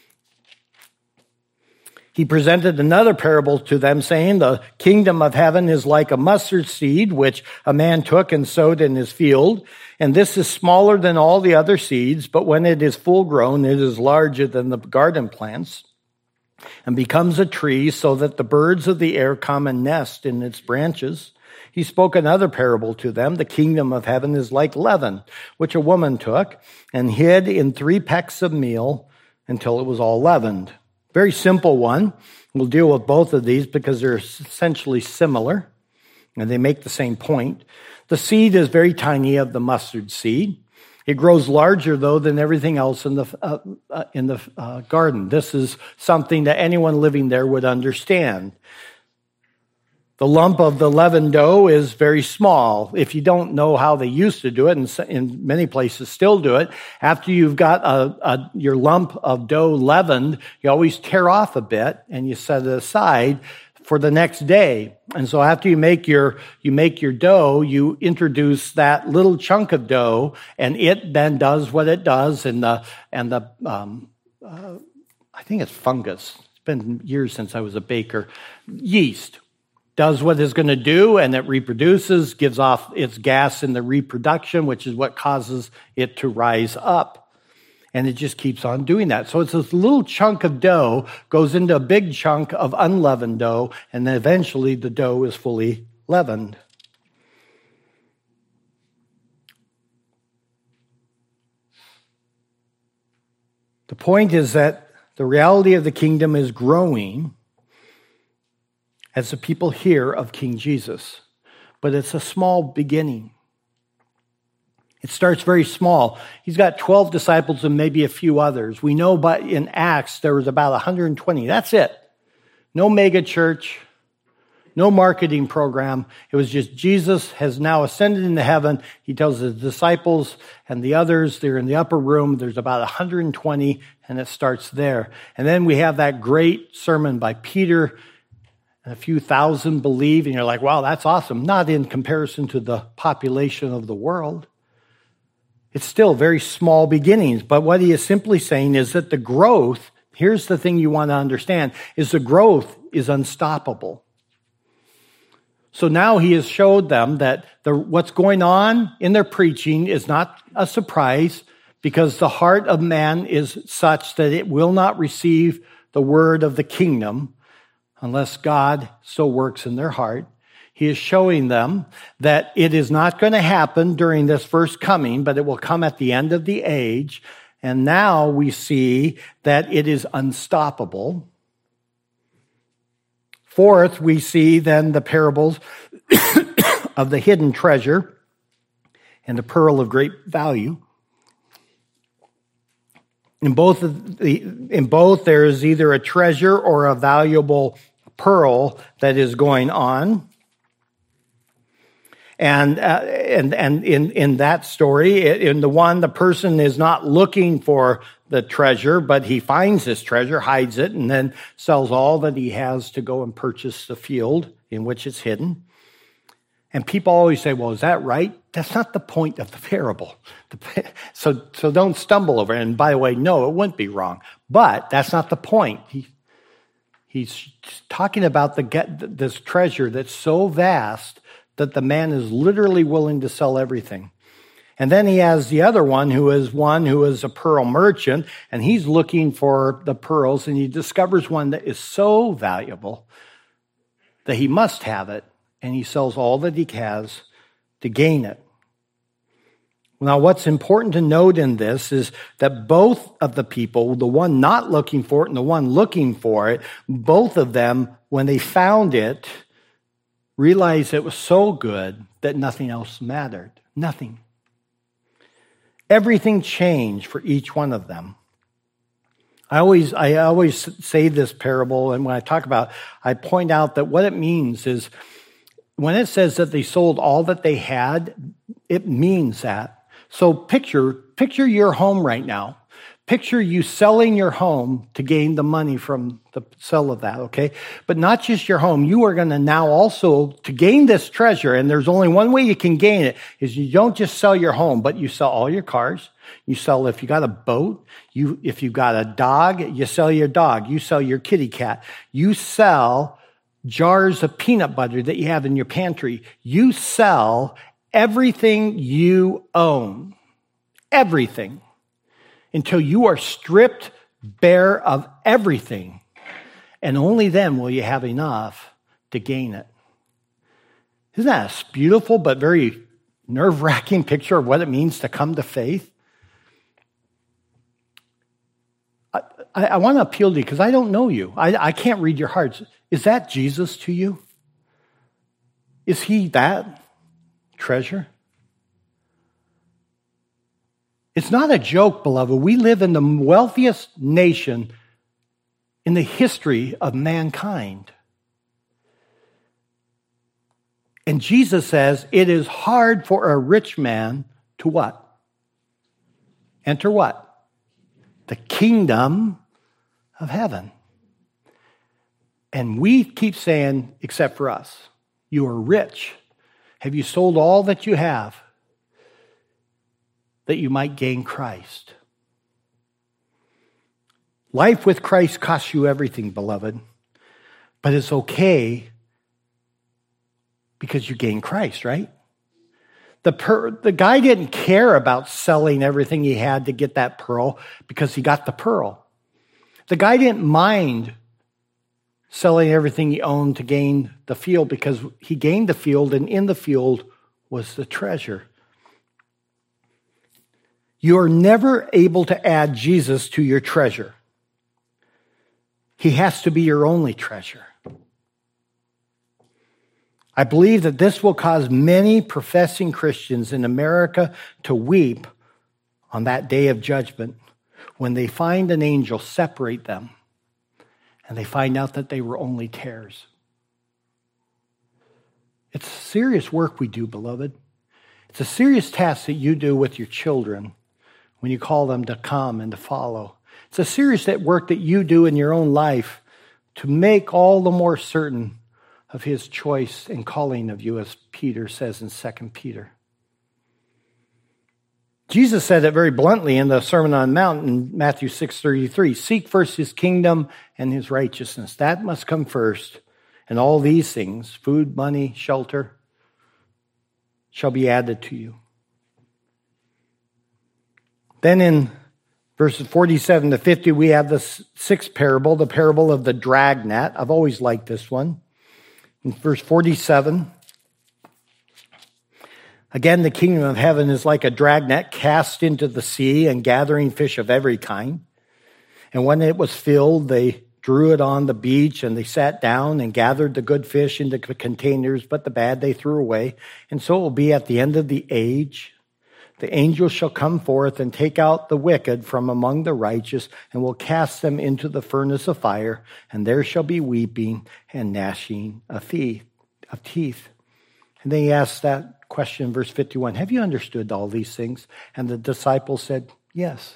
He presented another parable to them, saying, the kingdom of heaven is like a mustard seed, which a man took and sowed in his field. And this is smaller than all the other seeds, but when it is full grown, it is larger than the garden plants and becomes a tree, so that the birds of the air come and nest in its branches. He spoke another parable to them. The kingdom of heaven is like leaven, which a woman took and hid in 3 pecks of meal until it was all leavened. Very simple one. We'll deal with both of these because they're essentially similar and they make the same point. The seed is very tiny of the mustard seed. It grows larger, though, than everything else in the garden. This is something that anyone living there would understand. The lump of the leavened dough is very small. If you don't know how they used to do it, and in many places still do it, after you've got your lump of dough leavened, you always tear off a bit and you set it aside for the next day. And so after you make your dough, you introduce that little chunk of dough, and it then does what it does. And the I think it's fungus. It's been years since I was a baker. Yeast does what it's going to do, and it reproduces, gives off its gas in the reproduction, which is what causes it to rise up. And it just keeps on doing that. So it's this little chunk of dough goes into a big chunk of unleavened dough, and then eventually the dough is fully leavened. The point is that the reality of the kingdom is growing as the people hear of King Jesus. But it's a small beginning. It starts very small. He's got 12 disciples and maybe a few others. We know in Acts there was about 120. That's it. No mega church, no marketing program. It was just Jesus has now ascended into heaven. He tells his disciples and the others, they're in the upper room. There's about 120, and it starts there. And then we have that great sermon by Peter. And a few thousand believe, and you're like, wow, that's awesome. Not in comparison to the population of the world. It's still very small beginnings. But what he is simply saying is that the growth, here's the thing you want to understand, is the growth is unstoppable. So now he has showed them that what's going on in their preaching is not a surprise, because the heart of man is such that it will not receive the word of the kingdom unless God so works in their heart. He is showing them that it is not going to happen during this first coming, but it will come at the end of the age. And now we see that it is unstoppable. Fourth, we see then the parables of the hidden treasure and the pearl of great value. In both, there is either a treasure or a valuable pearl that is going on. And in that story, in the one, the person is not looking for the treasure, but he finds this treasure, hides it, and then sells all that he has to go and purchase the field in which it's hidden. And people always say, well, is that right? That's not the point of the parable. So don't stumble over it. And by the way, no, it wouldn't be wrong. But that's not the point. He's talking about this treasure that's so vast that the man is literally willing to sell everything. And then he has the other one who is a pearl merchant, and he's looking for the pearls, and he discovers one that is so valuable that he must have it, and he sells all that he has to gain it. Now, what's important to note in this is that both of the people, the one not looking for it and the one looking for it, both of them, when they found it, realized it was so good that nothing else mattered. Nothing. Everything changed for each one of them. I always say this parable, and when I talk about it, I point out that what it means is when it says that they sold all that they had, it means that. So picture your home right now. Picture you selling your home to gain the money from the sale of that, okay? But not just your home. You are going to now also, to gain this treasure, and there's only one way you can gain it, is you don't just sell your home, but you sell all your cars. You sell, if you got a boat, if you got a dog, you sell your dog. You sell your kitty cat. You sell jars of peanut butter that you have in your pantry. You sell everything you own. Everything. Until you are stripped bare of everything. And only then will you have enough to gain it. Isn't that a beautiful but very nerve-wracking picture of what it means to come to faith? I want to appeal to you because I don't know you. I can't read your hearts. Is that Jesus to you? Is he that treasure? It's not a joke, beloved. We live in the wealthiest nation in the history of mankind. And Jesus says it is hard for a rich man to what? Enter what? The kingdom of heaven. And we keep saying, except for us, you are rich. Have you sold all that you have that you might gain Christ? Life with Christ costs you everything, beloved. But it's okay because you gain Christ, right? The guy didn't care about selling everything he had to get that pearl because he got the pearl. The guy didn't mind selling everything he owned to gain the field because he gained the field, and in the field was the treasure. You're never able to add Jesus to your treasure. He has to be your only treasure. I believe that this will cause many professing Christians in America to weep on that day of judgment when they find an angel separate them and they find out that they were only tares. It's serious work we do, beloved. It's a serious task that you do with your children when you call them to come and to follow. It's a serious work that you do in your own life to make all the more certain of his choice and calling of you, as Peter says in 2 Peter. Jesus said it very bluntly in the Sermon on the Mount in Matthew 6:33. Seek first his kingdom and his righteousness. That must come first. And all these things, food, money, shelter, shall be added to you. Then in verses 47 to 50, we have the sixth parable, the parable of the dragnet. I've always liked this one. In verse 47, again, the kingdom of heaven is like a dragnet cast into the sea and gathering fish of every kind. And when it was filled, they drew it on the beach, and they sat down and gathered the good fish into containers, but the bad they threw away. And so it will be at the end of the age. The angels shall come forth and take out the wicked from among the righteous and will cast them into the furnace of fire, and there shall be weeping and gnashing of teeth. And then he asks that question in verse 51, have you understood all these things? And the disciples said, yes.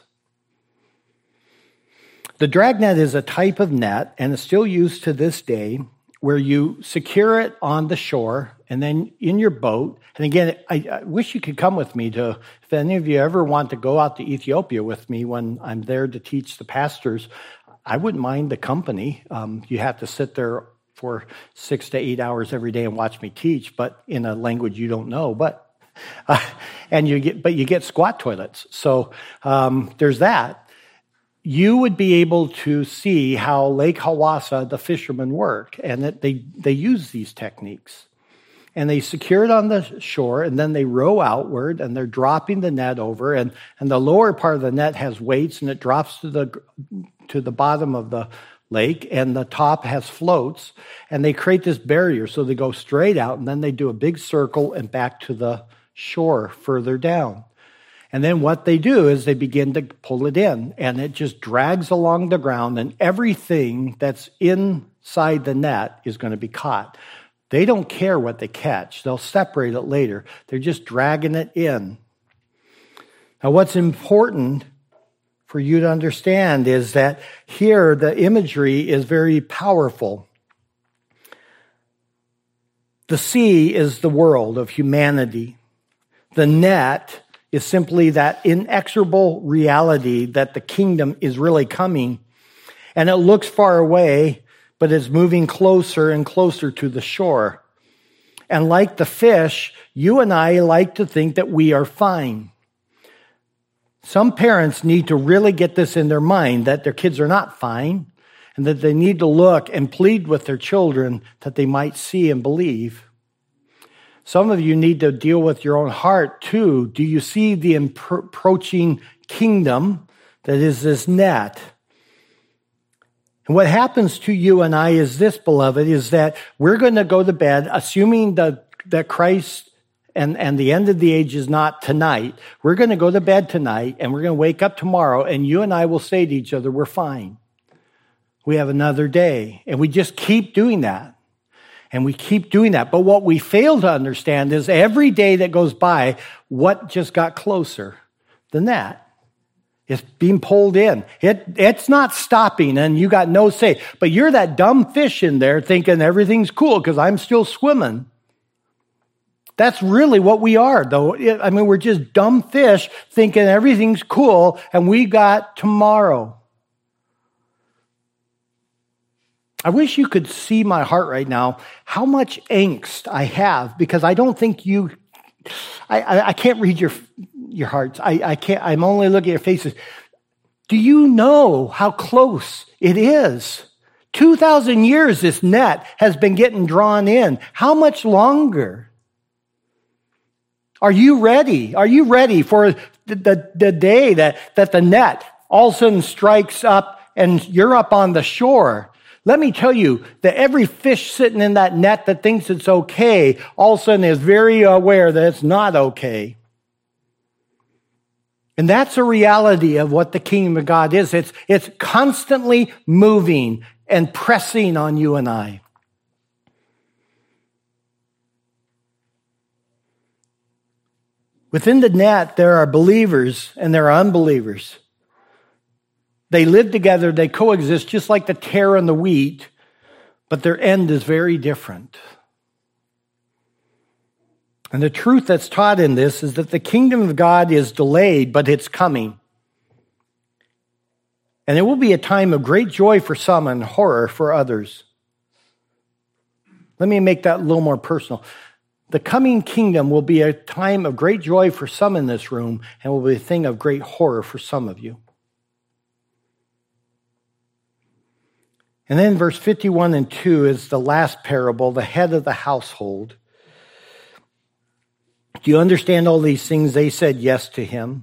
The dragnet is a type of net, and it's still used to this day, where you secure it on the shore and then in your boat. And again, I wish you could come with me if any of you ever want to go out to Ethiopia with me when I'm there to teach the pastors, I wouldn't mind the company. You have to sit there for 6 to 8 hours every day and watch me teach, but in a language you don't know. But you get squat toilets. So there's that. You would be able to see how Lake Hawassa, the fishermen, work, and that they use these techniques. And they secure it on the shore, and then they row outward, and they're dropping the net over, and the lower part of the net has weights, and it drops to the bottom of the lake, and the top has floats, and they create this barrier, so they go straight out, and then they do a big circle and back to the shore further down. And then what they do is they begin to pull it in, and it just drags along the ground, and everything that's inside the net is going to be caught. They don't care what they catch. They'll separate it later. They're just dragging it in. Now, what's important for you to understand is that here the imagery is very powerful. The sea is the world of humanity. The net is simply that inexorable reality that the kingdom is really coming. And it looks far away, but it's moving closer and closer to the shore. And like the fish, you and I like to think that we are fine. Some parents need to really get this in their mind, that their kids are not fine, and that they need to look and plead with their children that they might see and believe. Some of you need to deal with your own heart too. Do you see the approaching kingdom that is this net? And what happens to you and I is this, beloved, is that we're going to go to bed assuming that Christ and the end of the age is not tonight. We're going to go to bed tonight and we're going to wake up tomorrow, and you and I will say to each other, we're fine. We have another day. And we just keep doing that. And we keep doing that. But what we fail to understand is every day that goes by, what just got closer? The net. It's being pulled in. It's not stopping, and you got no say. But you're that dumb fish in there thinking everything's cool because I'm still swimming. That's really what we are, though. I mean, we're just dumb fish thinking everything's cool, and we got tomorrow. I wish you could see my heart right now, how much angst I have, because I don't think I can't read your hearts. I can't, I'm only looking at your faces. Do you know how close it is? 2,000 years this net has been getting drawn in. How much longer? Are you ready? Are you ready for the day that the net all of a sudden strikes up and you're up on the shore? Let me tell you that every fish sitting in that net that thinks it's okay, all of a sudden is very aware that it's not okay. And that's a reality of what the kingdom of God is. It's constantly moving and pressing on you and I. Within the net, there are believers and there are unbelievers. They live together, they coexist just like the tare and the wheat, but their end is very different. And the truth that's taught in this is that the kingdom of God is delayed, but it's coming. And it will be a time of great joy for some and horror for others. Let me make that a little more personal. The coming kingdom will be a time of great joy for some in this room, and will be a thing of great horror for some of you. And then verse 51 and 2 is the last parable, the head of the household. Do you understand all these things? They said yes to him.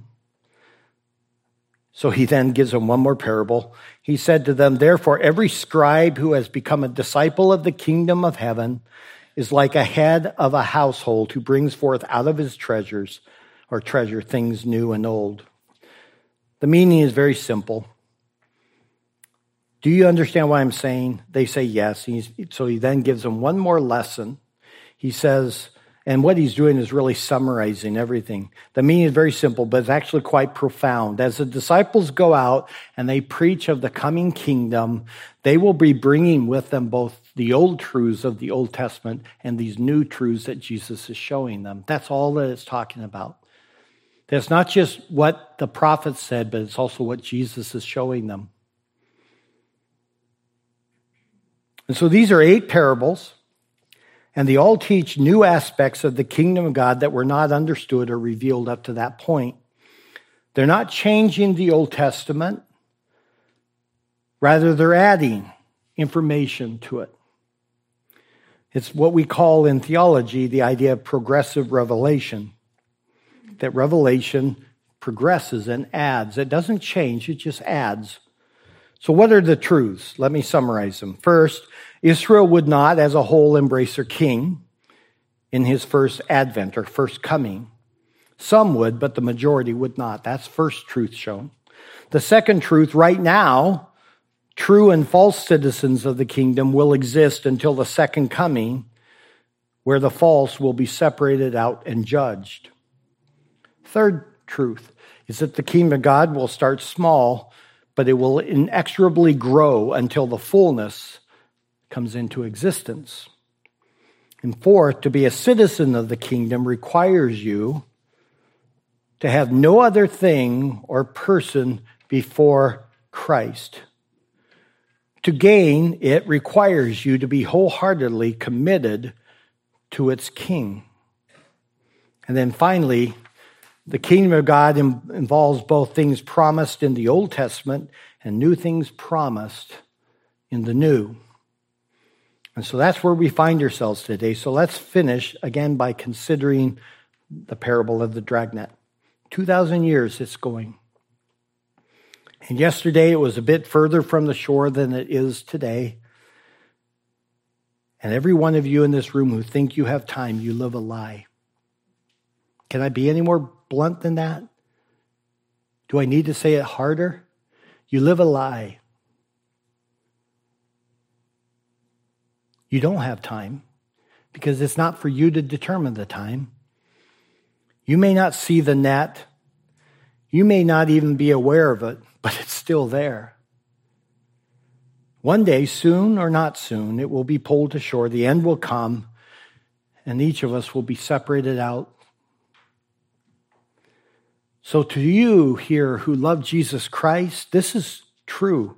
So he then gives them one more parable. He said to them, therefore, every scribe who has become a disciple of the kingdom of heaven is like a head of a household who brings forth out of his treasures or treasure things new and old. The meaning is very simple. Do you understand what I'm saying? They say yes. So he then gives them one more lesson. He says, and what he's doing is really summarizing everything. The meaning is very simple, but it's actually quite profound. As the disciples go out and they preach of the coming kingdom, they will be bringing with them both the old truths of the Old Testament and these new truths that Jesus is showing them. That's all that it's talking about. That's not just what the prophets said, but it's also what Jesus is showing them. And so these are 8 parables, and they all teach new aspects of the kingdom of God that were not understood or revealed up to that point. They're not changing the Old Testament. Rather, they're adding information to it. It's what we call in theology the idea of progressive revelation. That revelation progresses and adds. It doesn't change, it just adds. So what are the truths? Let me summarize them. First, Israel would not as a whole embrace their king in his first advent or first coming. Some would, but the majority would not. That's first truth shown. The second truth, right now, true and false citizens of the kingdom will exist until the second coming, where the false will be separated out and judged. Third truth is that the kingdom of God will start small, but it will inexorably grow until the fullness comes into existence. And fourth, to be a citizen of the kingdom requires you to have no other thing or person before Christ. To gain it requires you to be wholeheartedly committed to its king. And then finally, the kingdom of God involves both things promised in the Old Testament and new things promised in the New. And so that's where we find ourselves today. So let's finish again by considering the parable of the dragnet. 2,000 years it's going. And yesterday it was a bit further from the shore than it is today. And every one of you in this room who think you have time, you live a lie. Can I be any more blunt than that? Do I need to say it harder? You live a lie. You don't have time because it's not for you to determine the time. You may not see the net. You may not even be aware of it, but it's still there. One day, soon or not soon, it will be pulled to shore. The end will come, and each of us will be separated out. So to you here who love Jesus Christ, this is true.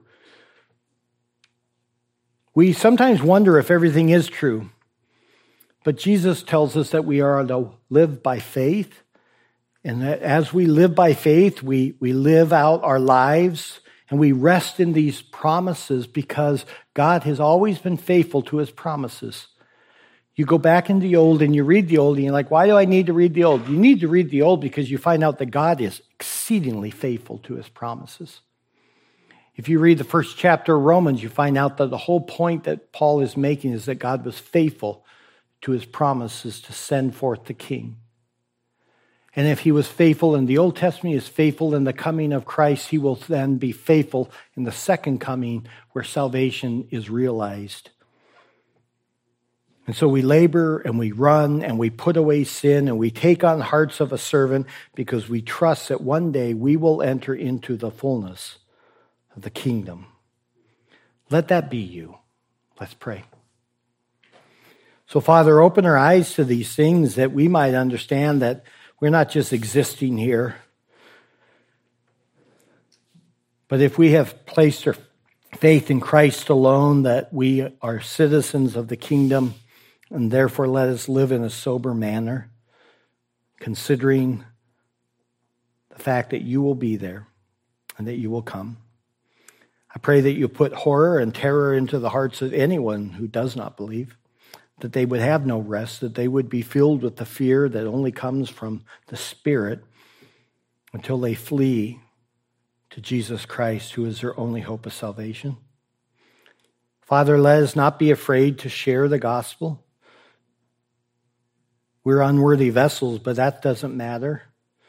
We sometimes wonder if everything is true, but Jesus tells us that we are to live by faith, and that as we live by faith, we live out our lives, and we rest in these promises because God has always been faithful to his promises. You go back in the Old and you read the Old and you're like, why do I need to read the Old? You need to read the Old because you find out that God is exceedingly faithful to his promises. If you read the first chapter of Romans, you find out that the whole point that Paul is making is that God was faithful to his promises to send forth the King. And if he was faithful in the Old Testament, he is faithful in the coming of Christ, he will then be faithful in the second coming where salvation is realized. And so we labor and we run and we put away sin and we take on hearts of a servant because we trust that one day we will enter into the fullness of the kingdom. Let that be you. Let's pray. So, Father, open our eyes to these things that we might understand that we're not just existing here, but if we have placed our faith in Christ alone, that we are citizens of the kingdom, and therefore let us live in a sober manner, considering the fact that you will be there and that you will come. I pray that you put horror and terror into the hearts of anyone who does not believe, that they would have no rest, that they would be filled with the fear that only comes from the Spirit until they flee to Jesus Christ, who is their only hope of salvation. Father, let us not be afraid to share the gospel. We're unworthy vessels, but that doesn't matter.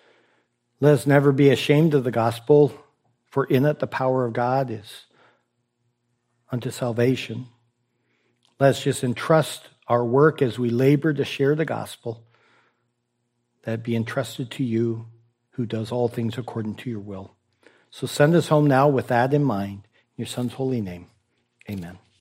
Let us never be ashamed of the gospel, for in it the power of God is unto salvation. Let us just entrust our work as we labor to share the gospel, that be entrusted to you, who does all things according to your will. So send us home now with that in mind. In your Son's holy name, amen.